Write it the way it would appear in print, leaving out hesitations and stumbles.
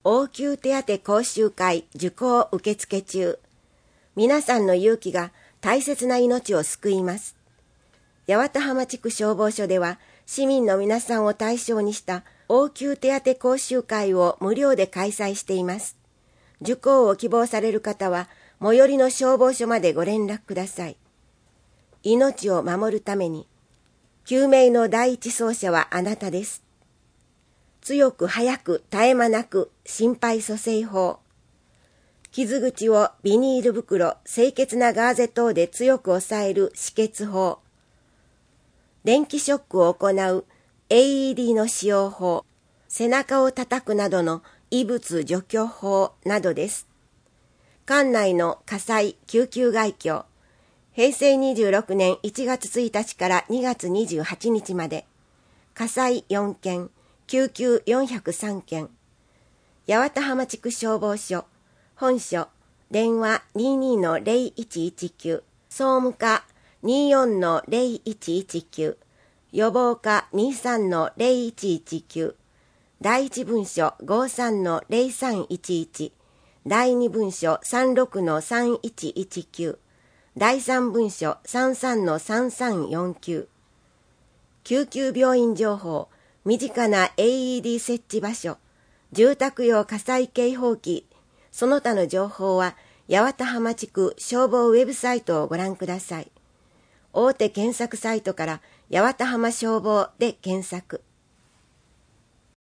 応急手当講習会受講受付中。皆さんの勇気が大切な命を救います。八幡浜地区消防署では、市民の皆さんを対象にした応急手当講習会を無料で開催しています。受講を希望される方は、最寄りの消防署までご連絡ください。命を守るために、救命の第一走者はあなたです。強く早く絶え間なく心肺蘇生法。傷口をビニール袋、清潔なガーゼ等で強く押さえる止血法。電気ショックを行う AED の使用法。背中を叩くなどの異物除去法などです。管内の火災、救急外況。平成26年1月1日から2月28日まで。火災4件。救急403件。八幡浜地区消防署、本署、電話 22-0119、総務課 24-0119、予防課 23-0119、第一分署 53-0311、第二分署 36-3119、第三分署 33-3349、救急病院情報、身近な AED 設置場所、住宅用火災警報器、その他の情報は、八幡浜地区消防ウェブサイトをご覧ください。大手検索サイトから、八幡浜消防で検索。